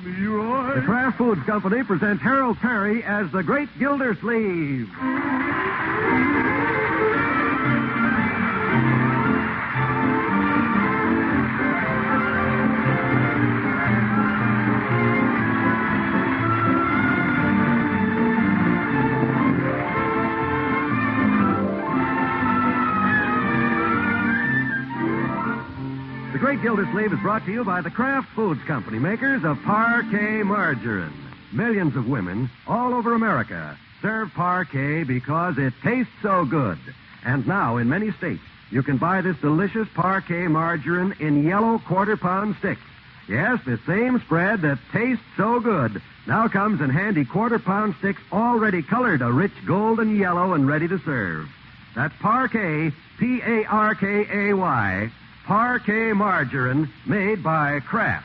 Leroy. The Kraft Foods Company presents Harold Perry as the Great Gildersleeve. The Great Gildersleeve is brought to you by the Kraft Foods Company, makers of Parquet Margarine. Millions of women all over America serve Parquet because it tastes so good. And now, in many states, you can buy this delicious Parquet Margarine in yellow quarter-pound sticks. Yes, the same spread that tastes so good now comes in handy quarter-pound sticks already colored a rich golden yellow and ready to serve. That's Parquet, P-A-R-K-A-Y, Parquet Margarine, made by Kraft.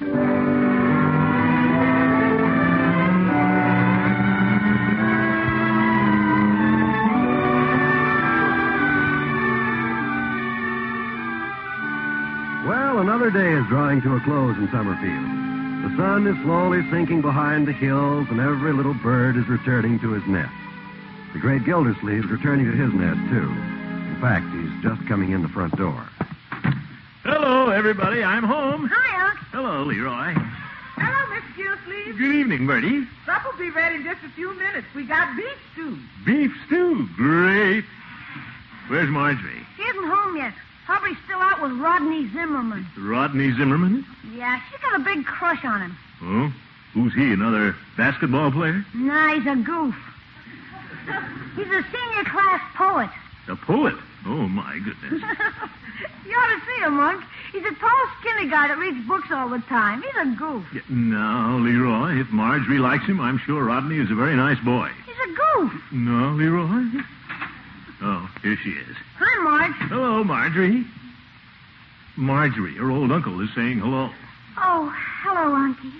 Well, another day is drawing to a close in Summerfield. The sun is slowly sinking behind the hills, and every little bird is returning to his nest. The Great Gildersleeve is returning to his nest, too. In fact, he's just coming in the front door. Hello, everybody. I'm home. Hi, Unc. Hello, Leroy. Hello, Mr. Gildersleeve. Good evening, Bertie. Supper'll be ready in just a few minutes. We got beef stew. Beef stew. Great. Where's Marjorie? He isn't home yet. Probably still out with Rodney Zimmerman. Rodney Zimmerman? Yeah, she's got a big crush on him. Oh? Who's he, another basketball player? Nah, he's a goof. He's a senior class poet. A poet? Oh, my goodness. You ought to see him, Unc. He's a tall, skinny guy that reads books all the time. He's a goof. Yeah, now, Leroy, if Marjorie likes him, I'm sure Rodney is a very nice boy. He's a goof. No, Leroy? Oh, here she is. Hi, Marge. Hello, Marjorie. Marjorie, her old uncle is saying hello. Oh, hello, Unky.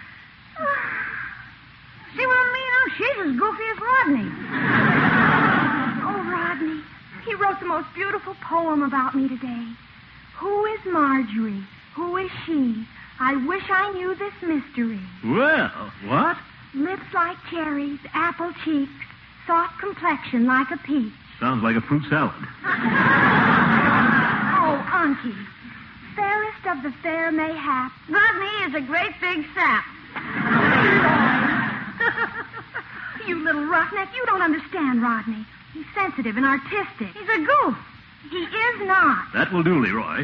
See what I mean, Unc? She's as goofy as Rodney. Oh, Rodney, he wrote the most beautiful poem about me today. Who is Marjorie? Who is she? I wish I knew this mystery. Well, what? Lips like cherries, apple cheeks, soft complexion like a peach. Sounds like a fruit salad. Oh, Unky, fairest of the fair mayhap, Rodney is a great big sap. You little roughneck, you don't understand Rodney. He's sensitive and artistic. He's a goof. He is not. That will do, Leroy.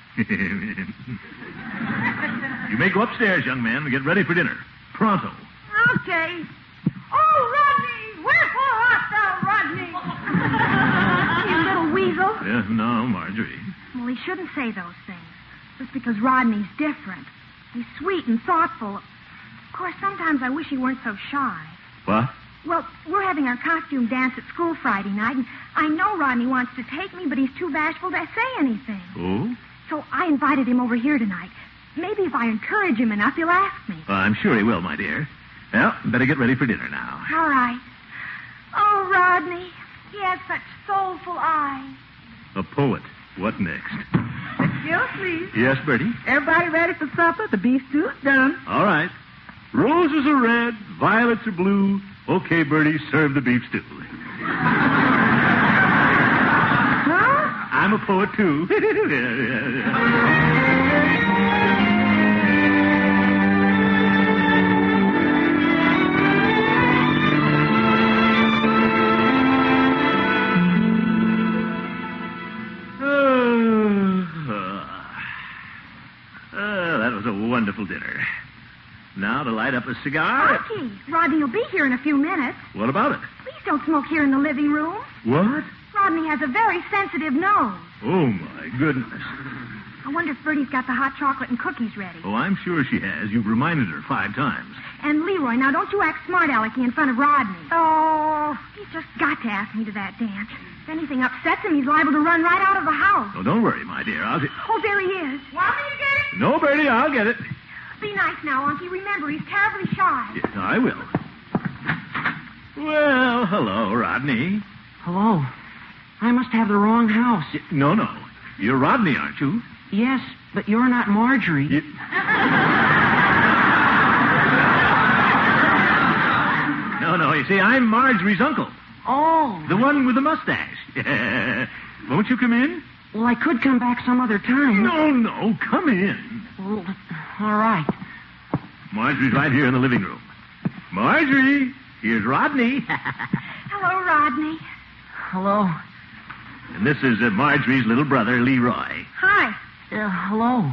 You may go upstairs, young man, and get ready for dinner. Pronto. Okay. Oh, Rodney! Wherefore art thou, Rodney? You little weasel. Yes, no, Marjorie. Well, he shouldn't say those things. Just because Rodney's different. He's sweet and thoughtful. Of course, sometimes I wish he weren't so shy. What? Well, we're having our costume dance at school Friday night, and I know Rodney wants to take me, but he's too bashful to say anything. Oh? So I invited him over here tonight. Maybe if I encourage him enough, he'll ask me. I'm sure he will, my dear. Well, better get ready for dinner now. All right. Oh, Rodney, he has such soulful eyes. A poet. What next? Gildersleeve. Yes, Bertie? Everybody ready for supper? The beef stew's done. All right. Roses are red, violets are blue. Okay, Bertie, serve the beef stew. Huh? I'm a poet, too. That was a wonderful dinner. Now to light up a cigar. Unky, Rodney will be here in a few minutes. What about it? Please don't smoke here in the living room. What? Rodney has a very sensitive nose. Oh, my goodness. I wonder if Bertie's got the hot chocolate and cookies ready. Oh, I'm sure she has. You've reminded her 5 times. And Leroy, now don't you act smart-alecky in front of Rodney. Oh, he's just got to ask me to that dance. If anything upsets him, he's liable to run right out of the house. Oh, don't worry, my dear. I'll get... Oh, there he is. Want me to get it? No, Bertie, I'll get it. Be nice now, Unky. Remember, he's terribly shy. Yes, I will. Well, hello, Rodney. Hello. I must have the wrong house. No. You're Rodney, aren't you? Yes, but you're not Marjorie. Say, I'm Marjorie's uncle. Oh. The one with the mustache. Won't you come in? Well, I could come back some other time. No, come in. Well, all right. Marjorie's right here in the living room. Marjorie, here's Rodney. Hello, Rodney. Hello. And this is Marjorie's little brother, Leroy. Hi. Hello.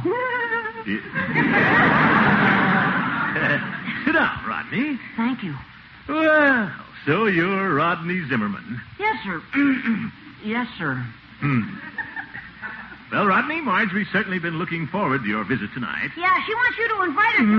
Sit down, Rodney. Thank you. Well, so you're Rodney Zimmerman. Yes, sir. Yes, sir. Well, Rodney, Marjorie's certainly been looking forward to your visit tonight. Yeah, she wants you to invite her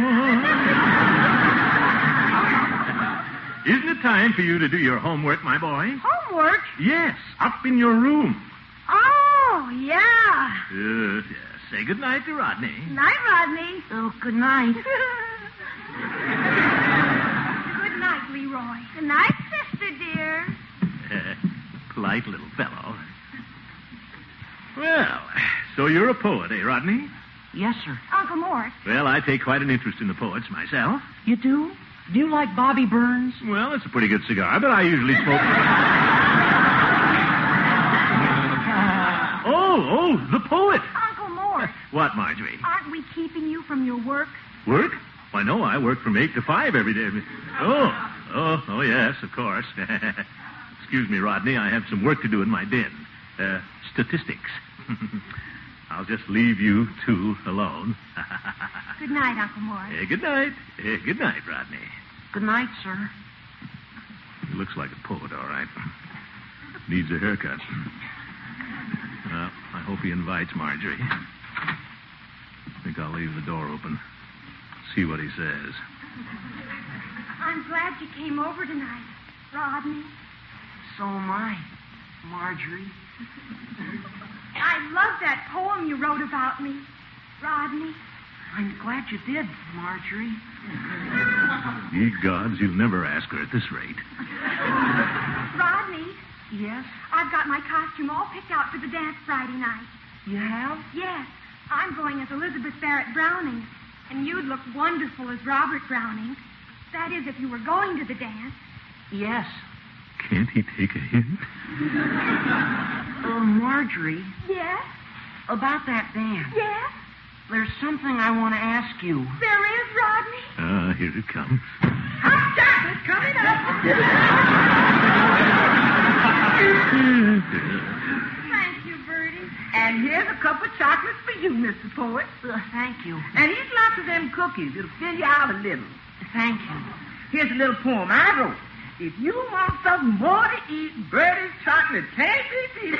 to Isn't it time for you to do your homework, my boy? Homework? Yes, up in your room. Oh, yeah. Yes. Say goodnight to Rodney. Night, Rodney. Oh, good night. Good night, Leroy. Good night, sister dear. Polite little fellow. Well, so you're a poet, eh, Rodney? Yes, sir. Uncle Mort. Well, I take quite an interest in the poets myself. You do? Do you like Bobby Burns? Well, it's a pretty good cigar, but I usually smoke... Oh, the poet. Uncle Mort. What, Marjorie? Aren't we keeping you from your work? Work? Why, no, I work from 8 to 5 every day. Oh, yes, of course. Excuse me, Rodney, I have some work to do in my den. Statistics. I'll just leave you two alone. Good night, Uncle Mort. Good night. Good night, Rodney. Good night, sir. He looks like a poet, all right. Needs a haircut. Well, I hope he invites Marjorie. I think I'll leave the door open. See what he says. I'm glad you came over tonight, Rodney. So am I, Marjorie. I love that poem you wrote about me, Rodney. I'm glad you did, Marjorie. Ye gods, you'll never ask her at this rate. Rodney, Yes? I've got my costume all picked out for the dance Friday night. You have? Yes, I'm going as Elizabeth Barrett Browning, and you'd look wonderful as Robert Browning. That is, if you were going to the dance. Yes. Can't he take a hint? Marjorie, Yes? about that dance. Yes? There's something I want to ask you. There is, Rodney. Here it comes. Hot chocolate coming up. Thank you, Bertie. And here's a cup of chocolates for you, Mr. Poet. Thank you. And eat lots of them cookies. It'll fill you out a little. Thank you. Here's a little poem I wrote. If you want something more to eat, Bertie's chocolate can't be beat.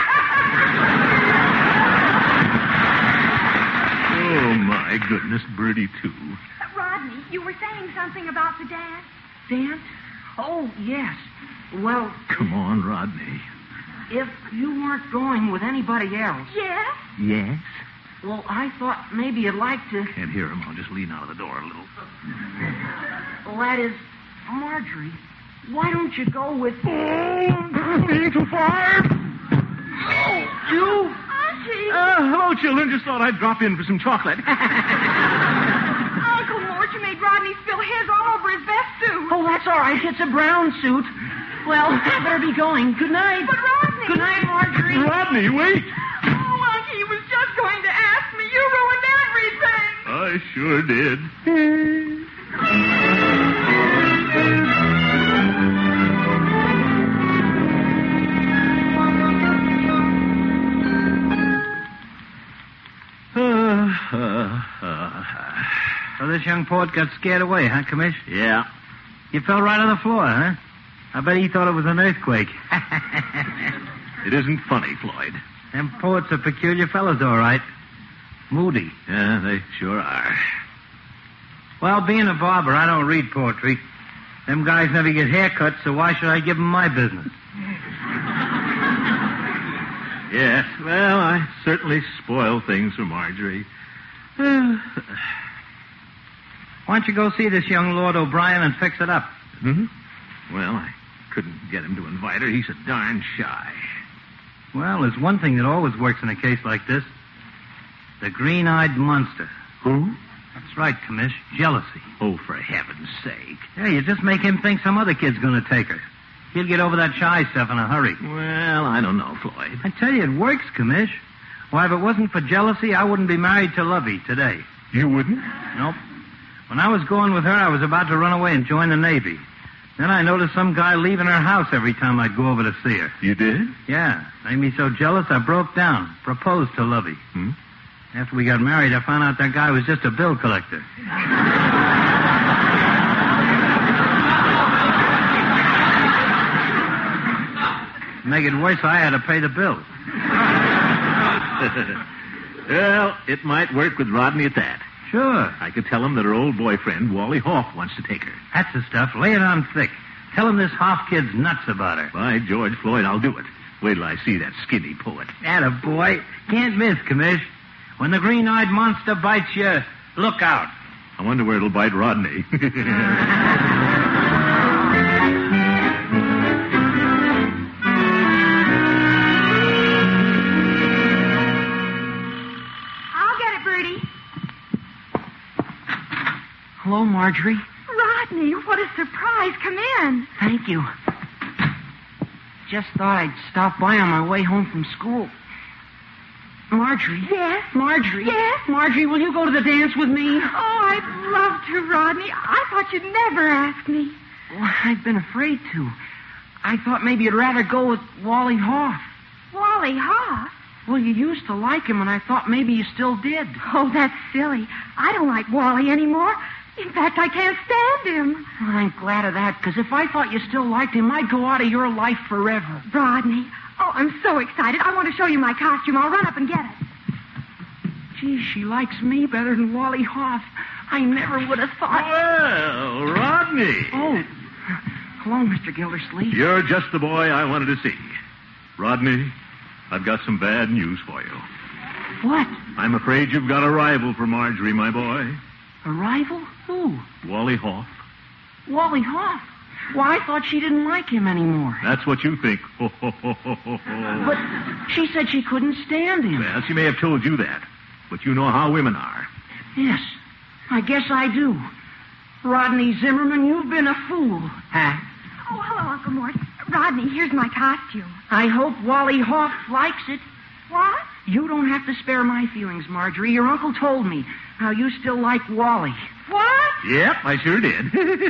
Oh, my goodness, Bertie, too. Rodney, you were saying something about the dance. Dance? Oh, yes. Well, Come on, Rodney. if you weren't going with anybody else, Yes? Yes? well, I thought maybe you'd like to... Can't hear him. I'll just lean out of the door a little. Well, that is, Marjorie, why don't you go with... Ain't too far. You? Auntie! Hello, children. Just thought I'd drop in for some chocolate. Uncle Mort, you made Rodney spill his all over his best suit. Oh, that's all right. It's a brown suit. Well, I better be going. Good night. But Rodney! Good night, Marjorie. Rodney, wait. Oh, Auntie, he was just going to ask me. You ruined everything. I sure did. So this young poet got scared away, huh, Commish? Yeah. You fell right on the floor, huh? I bet he thought it was an earthquake. It isn't funny, Floyd. Them poets are peculiar fellows, all right. Moody. Yeah, they sure are. Well, being a barber, I don't read poetry. Them guys never get haircuts, so why should I give them my business? Yes, well, I certainly spoil things for Marjorie. Why don't you go see this young Lord O'Brien and fix it up? Hmm? Well, I couldn't get him to invite her. He's so darn shy. Well, there's one thing that always works in a case like this. The green-eyed monster. Who? That's That's right, Commish. Jealousy. Oh, for heaven's sake. Yeah, you just make him think some other kid's going to take her. He'll get over that shy stuff in a hurry. Well, I don't know, Floyd. I tell you, it works, Commish. Why, if it wasn't for jealousy, I wouldn't be married to Lovey today. You wouldn't? Nope. When I was going with her, I was about to run away and join the Navy. Then I noticed some guy leaving her house every time I'd go over to see her. You did? Yeah. Made me so jealous, I broke down. Proposed to Lovey. After we got married, I found out that guy was just a bill collector. To make it worse, I had to pay the bill. Well, it might work with Rodney at that. Sure. I could tell him that her old boyfriend, Wally Hoff, wants to take her. That's the stuff. Lay it on thick. Tell him this Hoff kid's nuts about her. By George, Floyd, I'll do it. Wait till I see that skinny poet. Attaboy. Can't miss, Commish. When the green-eyed monster bites you, look out. I wonder where it'll bite Rodney. Hello, Marjorie. Rodney, what a surprise. Come in. Thank you. Just thought I'd stop by on my way home from school. Marjorie? Yes? Marjorie? Yes? Marjorie, will you go to the dance with me? Oh, I'd love to, Rodney. I thought you'd never ask me. Well, I've been afraid to. I thought maybe you'd rather go with Wally Hoff. Wally Hoff? Well, you used to like him, and I thought maybe you still did. Oh, that's silly. I don't like Wally anymore. In fact, I can't stand him. Well, I'm glad of that, because if I thought you still liked him, I'd go out of your life forever. Rodney, oh, I'm so excited. I want to show you my costume. I'll run up and get it. Gee, she likes me better than Wally Hoff. I never would have thought... Well, Rodney. Oh, hello, Mr. Gildersleeve. You're just the boy I wanted to see. Rodney, I've got some bad news for you. What? I'm afraid you've got a rival for Marjorie, my boy. A rival? Who? Wally Hoff. Wally Hoff? Why, I thought she didn't like him anymore. That's what you think. But she said she couldn't stand him. Well, she may have told you that, but you know how women are. Yes, I guess I do. Rodney Zimmerman, you've been a fool. Huh? Oh, hello, Uncle Mort. Rodney, here's my costume. I hope Wally Hoff likes it. What? You don't have to spare my feelings, Marjorie. Your uncle told me how you still like Wally. What? Yep, I sure did.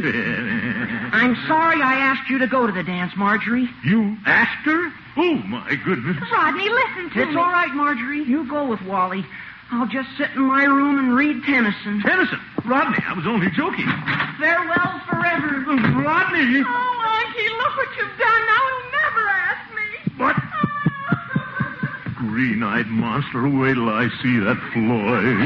I'm sorry I asked you to go to the dance, Marjorie. You asked her? Oh, my goodness. Rodney, listen to me. It's all right, Marjorie. You go with Wally. I'll just sit in my room and read Tennyson. Tennyson? Rodney, I was only joking. Farewell forever. Rodney! Oh, Auntie, look what you've done. Now he'll never ask me. What? Green-eyed monster, wait till I see that Floyd.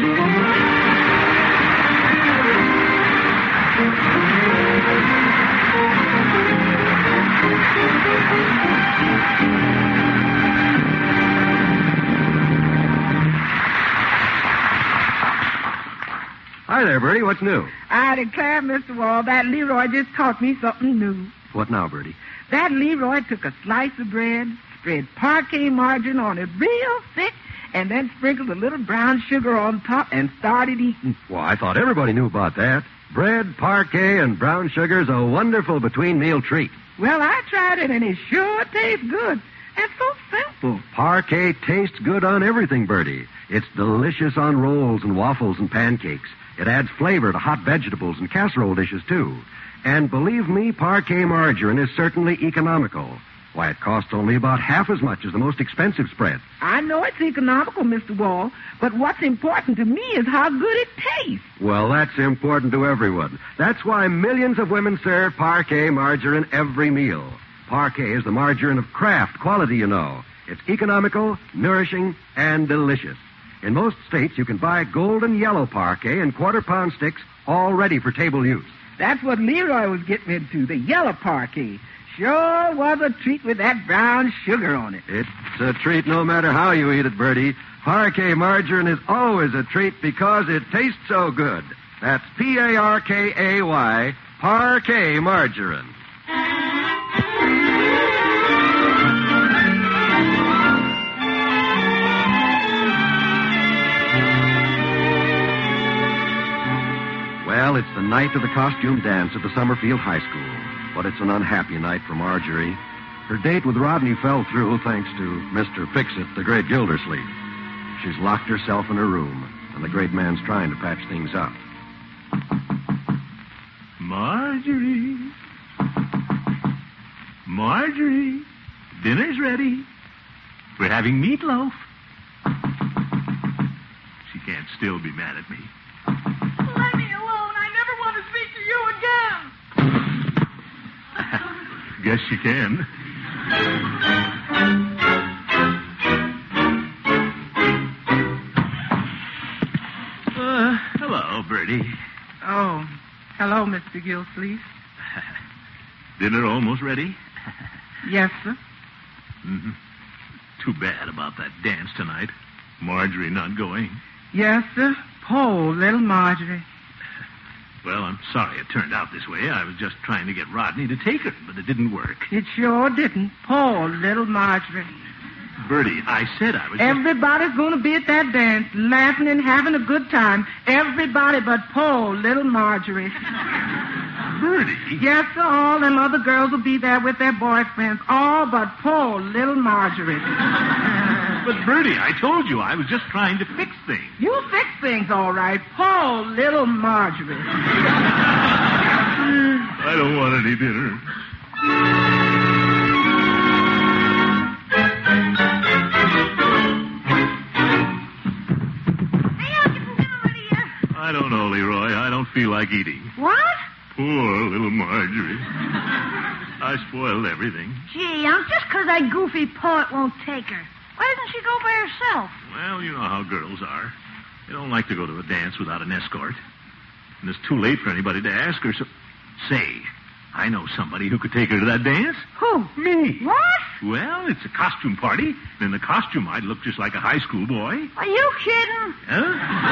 Hi there, Bertie. What's new? I declare, Mr. Wall, that Leroy just taught me something new. What now, Bertie? That Leroy took a slice of bread, spread parquet margarine on it real thick, and then sprinkled a little brown sugar on top and started eating. Well, I thought everybody knew about that. Bread, parquet, and brown sugar's a wonderful between-meal treat. Well, I tried it, and it sure tastes good. And so simple. Parquet tastes good on everything, Bertie. It's delicious on rolls and waffles and pancakes. It adds flavor to hot vegetables and casserole dishes, too. And believe me, parquet margarine is certainly economical. Why, it costs only about half as much as the most expensive spread. I know it's economical, Mr. Wall, but what's important to me is how good it tastes. Well, that's important to everyone. That's why millions of women serve parquet margarine every meal. Parquet is the margarine of Kraft quality, you know. It's economical, nourishing, and delicious. In most states, you can buy golden yellow parquet in quarter-pound sticks, all ready for table use. That's what Leroy was getting into, the yellow parquet. Sure was a treat with that brown sugar on it. It's a treat no matter how you eat it, Bertie. Parquet margarine is always a treat because it tastes so good. That's P-A-R-K-A-Y, parquet margarine. Well, it's the night of the costume dance at the Summerfield High School. But it's an unhappy night for Marjorie. Her date with Rodney fell through thanks to Mr. Fix-It, the great Gildersleeve. She's locked herself in her room, and the great man's trying to patch things up. Marjorie. Marjorie. Dinner's ready. We're having meatloaf. She can't still be mad at me. Let me alone. I never want to speak to you again. Guess she can. Hello, Bertie. Oh, hello, Mr. Gilsleeve. Dinner almost ready? Yes, sir. Mm-hmm. Too bad about that dance tonight. Marjorie not going. Yes, sir. Poor little Marjorie. Well, I'm sorry it turned out this way. I was just trying to get Rodney to take her, but it didn't work. It sure didn't. Poor little Marjorie. Bertie, I said I was... Everybody's going to be at that dance, laughing and having a good time. Everybody but poor little Marjorie. Bertie? Yes, sir. All them other girls will be there with their boyfriends. All but poor little Marjorie. But, Bertie, I told you I was just trying to fix things. You fix things all right. Poor little Marjorie. I don't want any dinner. Hey, how'd you get dinner ready yet? I don't know, Leroy. I don't feel like eating. What? Poor little Marjorie. I spoiled everything. Gee, just because that goofy poet won't take her. Why doesn't she go by herself? Well, you know how girls are. They don't like to go to a dance without an escort. And it's too late for anybody to ask her, so... Say, I know somebody who could take her to that dance. Who? Me. What? Well, it's a costume party. And in the costume, I'd look just like a high school boy. Are you kidding? Huh?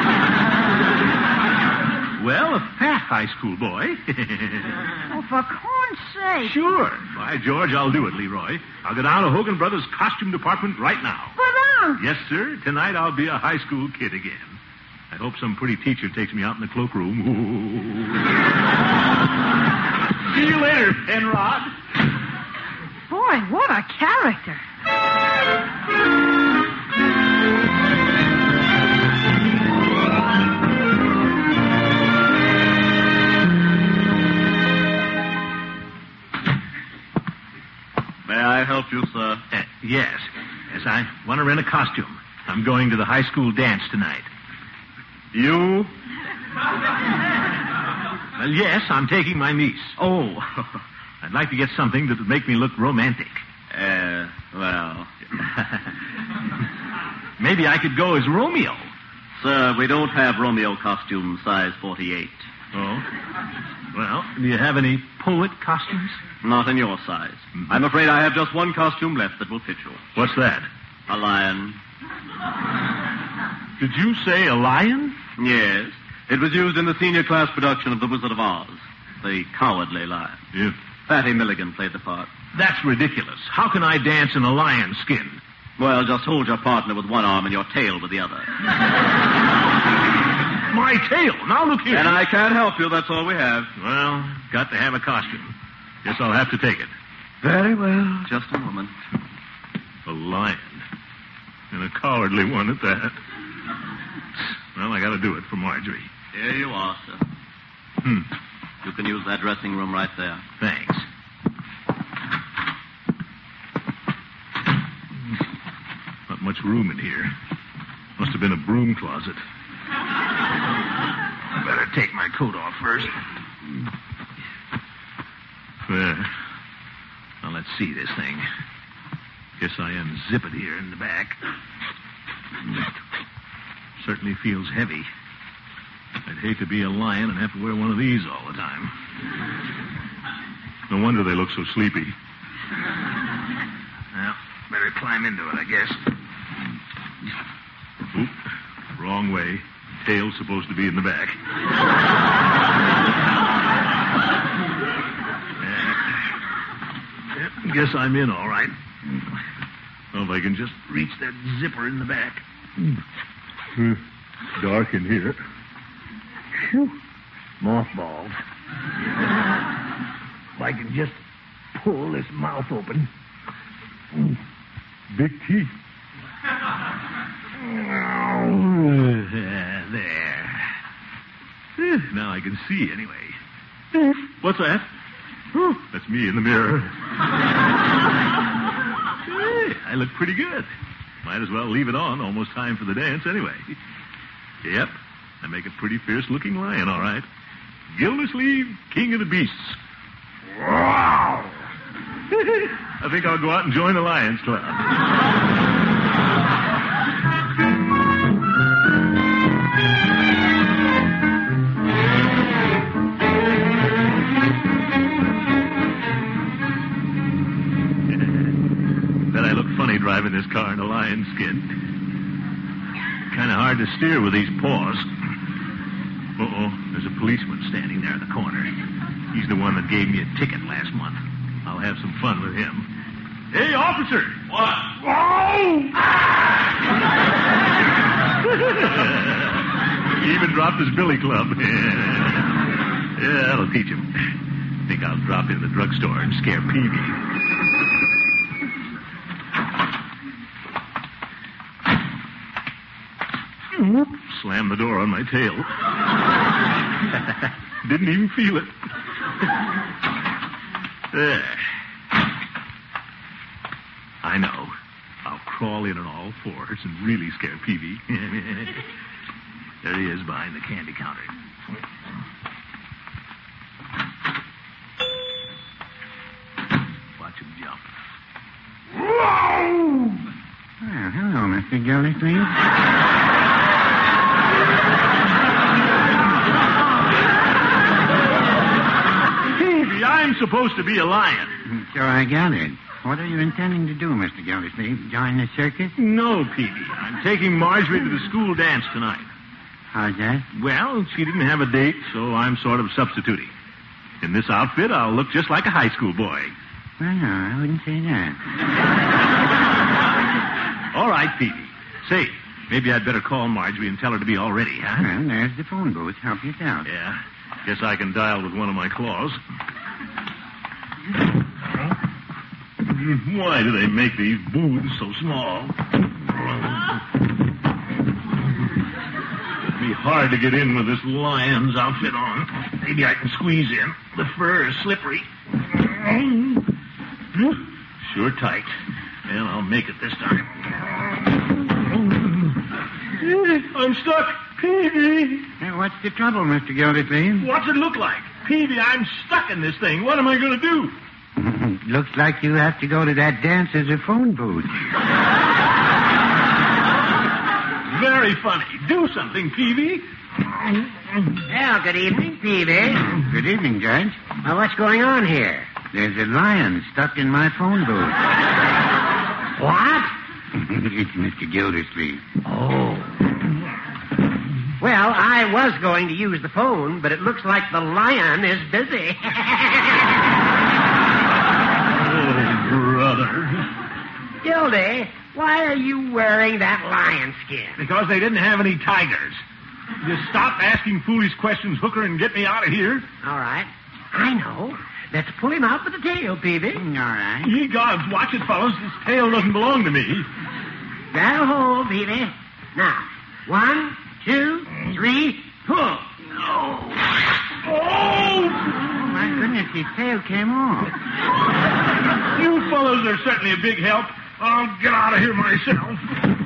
Well, a fat high school boy. Oh, for corn's sake. Sure. By George, I'll do it, Leroy. I'll go down to Hogan Brothers' costume department right now. But, Yes, sir. Tonight I'll be a high school kid again. I hope some pretty teacher takes me out in the cloakroom. See you later, Penrod. boy, what a character. May I help you, sir? Yes. Yes, I want to rent a costume. I'm going to the high school dance tonight. You? Well, yes, I'm taking my niece. Oh. I'd like to get something that would make me look romantic. Well. Maybe I could go as Romeo. Sir, we don't have Romeo costumes size 48. Oh? Well, do you have any poet costumes? Not in your size. Mm-hmm. I'm afraid I have just one costume left that will fit you. What's that? A lion. Did you say a lion? Yes. It was used in the senior class production of The Wizard of Oz. The Cowardly Lion. Yeah. Fatty Milligan played the part. That's ridiculous. How can I dance in a lion's skin? Well, just hold your partner with one arm and your tail with the other. My tail. Now look here. And I can't help you. That's all we have. Well, got to have a costume. Guess I'll have to take it. Very well. Just a moment. A lion. And a cowardly one at that. Well, I got to do it for Marjorie. Here you are, sir. You can use that dressing room right there. Thanks. Not much room in here. Must have been a broom closet. Better take my coat off first. There. Now, let's see this thing. Guess I unzip it here in the back. Certainly feels heavy. I'd hate to be a lion and have to wear one of these all the time. No wonder they look so sleepy. Well, better climb into it, I guess. Oop, wrong way. Tail's supposed to be in the back. Guess I'm in, all right. Well, if I can just reach that zipper in the back. Dark in here. Phew. mothballs. If I can just pull this mouth open. Big teeth. There. Now I can see, anyway. What's that? That's me in the mirror. I look pretty good. Might as well leave it on. Almost time for the dance, anyway. Yep. I make a pretty fierce-looking lion, all right. Gildersleeve, king of the beasts. Wow! I think I'll go out and join the Lions Club. Bet I look funny driving this car in a lion skin. Kind of hard to steer with these paws. Uh-oh, there's a policeman standing there in the corner. He's the one that gave me a ticket last month. I'll have some fun with him. Hey, officer! What? Oh! He even dropped his billy club. Yeah, that'll teach him. Think I'll drop in the drugstore and scare Peavy. Slammed the door on my tail. Didn't even feel it. There. I know. I'll crawl in on all fours and really scare Peavy. There he is behind the candy counter. Watch him jump. Well, hello, Mr. Gildersleeve. I'm supposed to be a lion. So I gathered. What are you intending to do, Mr. Gildersleeve? Join the circus? No, Peavy. I'm taking Marjorie to the school dance tonight. How's that? Well, she didn't have a date, so I'm sort of substituting. In this outfit, I'll look just like a high school boy. Well, no, I wouldn't say that. All right, Peavy. Say, maybe I'd better call Marjorie and tell her to be all ready, huh? Well, there's the phone booth. Help yourself. Yeah. Guess I can dial with one of my claws. Why do they make these booths so small? It'd be hard to get in with this lion's outfit on. Maybe I can squeeze in. The fur is slippery. Sure tight. Well, I'll make it this time. I'm stuck. Peavy! Hey, what's the trouble, Mr. Gildersleeve? What's it look like? Peavy, I'm stuck in this thing. What am I going to do? Looks like you have to go to that dance as a phone booth. Very funny. Do something, Peavy. Well, good evening, Peavy. Good evening, Judge. Well, what's going on here? There's a lion stuck in my phone booth. What? It's Mr. Gildersleeve. Oh. Well, I was going to use the phone, but it looks like the lion is busy. Oh, brother. Gildy, why are you wearing that lion skin? Because they didn't have any tigers. Just stop asking foolish questions, Hooker, and get me out of here. All right. I know. Let's pull him out with the tail, Peavy. All right. Ye gods, watch it, fellows. This tail doesn't belong to me. That'll hold, Peavy. Now, 1, 2, 3, pull. Oh! Oh, my goodness, his tail came off. You fellows are certainly a big help. I'll get out of here myself.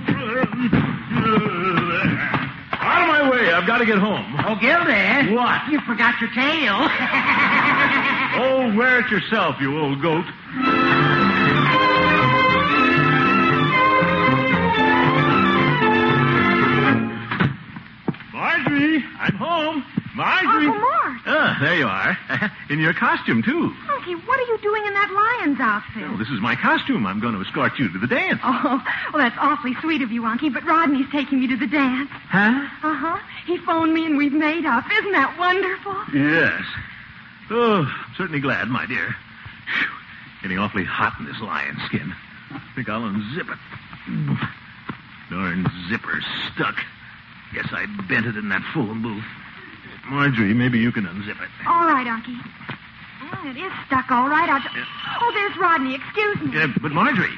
Out of my way. I've got to get home. Oh, Gildy. What? You forgot your tail. Oh, wear it yourself, you old goat. Marjorie, I'm home. Marjorie. Uncle Mort. Ah, there you are. In your costume, too. Unky, what are you doing in that lion's outfit? Well, this is my costume. I'm going to escort you to the dance. Oh, well, that's awfully sweet of you, Unky, but Rodney's taking me to the dance. Huh? Uh-huh. He phoned me and we've made up. Isn't that wonderful? Yes. Oh, I'm certainly glad, my dear. Whew. Getting awfully hot in this lion skin. I think I'll unzip it. Darn zipper's stuck. Guess I bent it in that phone booth. Marjorie, maybe you can unzip it. All right, Unky. It is stuck all right. Oh, there's Rodney. Excuse me. But Marjorie.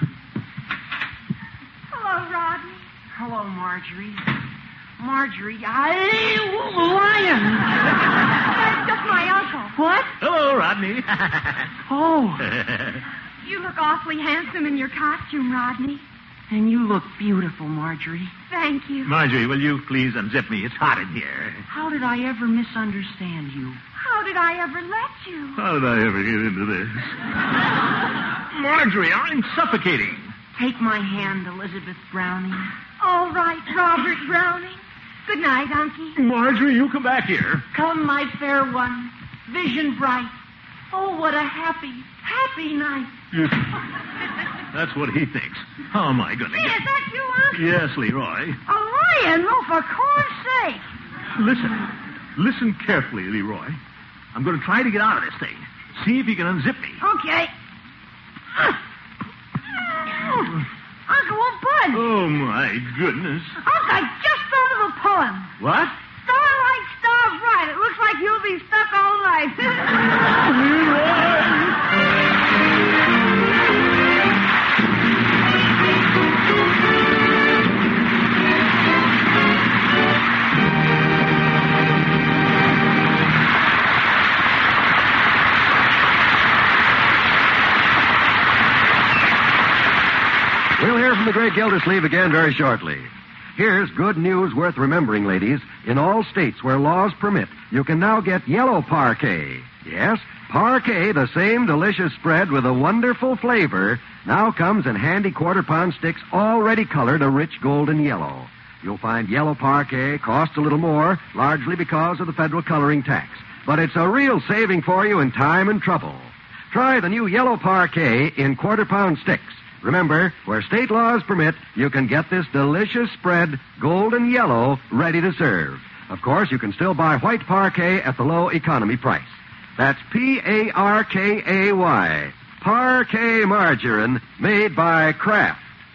Hello, Rodney. Hello, Marjorie. Marjorie, lion. That's just my uncle. What? Hello, Rodney. Oh. You look awfully handsome in your costume, Rodney. And you look beautiful, Marjorie. Thank you. Marjorie, will you please unzip me? It's hot in here. How did I ever misunderstand you? How did I ever let you? How did I ever get into this? Marjorie, I'm suffocating. Take my hand, Elizabeth Browning. All right, Robert Browning. Good night, Unky. Marjorie, you come back here. Come, my fair one. Vision bright. Oh, what a happy, happy night. That's what he thinks. How am I going to Hey, get... is that you, Unky? Yes, Leroy. A lion? Oh, for corn's sake. Listen carefully, Leroy. I'm going to try to get out of this thing. See if you can unzip me. Okay. Uncle won't budge. Oh, my goodness. Uncle, I just thought of a poem. What? Starlight, star bright. It looks like you'll be stuck all night. We'll hear from the great Gildersleeve again very shortly. Here's good news worth remembering, ladies. In all states where laws permit, you can now get yellow parquet. Yes, parquet, the same delicious spread with a wonderful flavor, now comes in handy quarter-pound sticks already colored a rich golden yellow. You'll find yellow parquet costs a little more, largely because of the federal coloring tax. But it's a real saving for you in time and trouble. Try the new yellow parquet in quarter-pound sticks. Remember, where state laws permit, you can get this delicious spread, golden yellow, ready to serve. Of course, you can still buy white parquet at the low economy price. That's Parkay. Parquet margarine made by Kraft.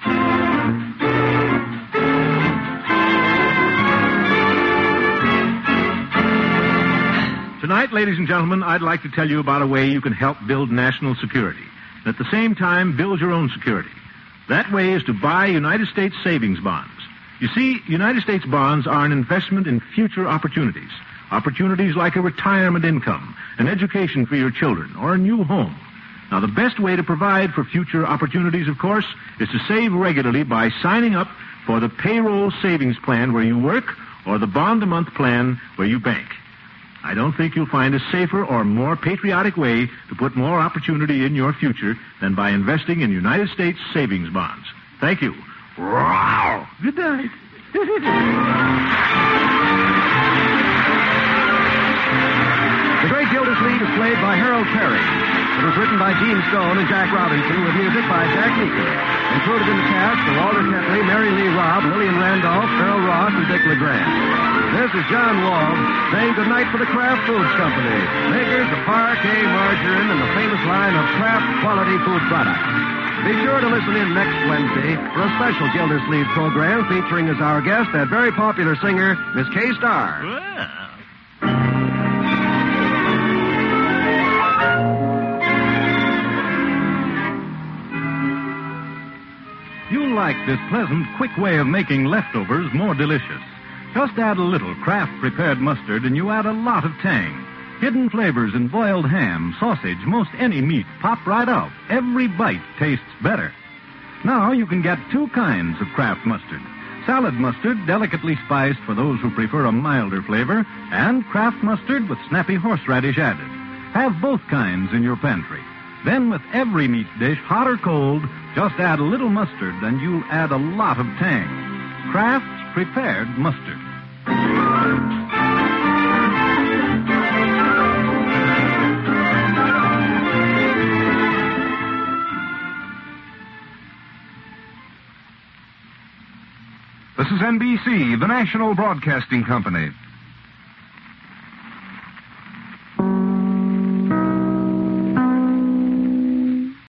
Tonight, ladies and gentlemen, I'd like to tell you about a way you can help build national security. At the same time, build your own security. That way is to buy United States savings bonds. You see, United States bonds are an investment in future opportunities. Opportunities like a retirement income, an education for your children, or a new home. Now, the best way to provide for future opportunities, of course, is to save regularly by signing up for the payroll savings plan where you work or the bond-a-month plan where you bank. I don't think you'll find a safer or more patriotic way to put more opportunity in your future than by investing in United States savings bonds. Thank you. Wow. Good night. The Great Gildersleeve is played by Harold Perry. It was written by Gene Stone and Jack Robinson with music by Jack Meeker. Included in the cast are Walter Tetley, Mary Lee Robb, Lillian Randolph, Earl Ross, and Dick LeGrand. This is John Wald saying goodnight for the Kraft Foods Company, makers of Parquet margarine and the famous line of Kraft quality food products. Be sure to listen in next Wednesday for a special Gildersleeve program featuring as our guest that very popular singer, Miss Kay Starr. Well. You'll like this pleasant, quick way of making leftovers more delicious. Just add a little Kraft prepared mustard and you add a lot of tang. Hidden flavors in boiled ham, sausage, most any meat pop right out. Every bite tastes better. Now you can get two kinds of Kraft mustard. Salad mustard, delicately spiced for those who prefer a milder flavor, and Kraft mustard with snappy horseradish added. Have both kinds in your pantry. Then with every meat dish, hot or cold, just add a little mustard and you'll add a lot of tang. Kraft's prepared mustard. This is NBC, the national broadcasting company.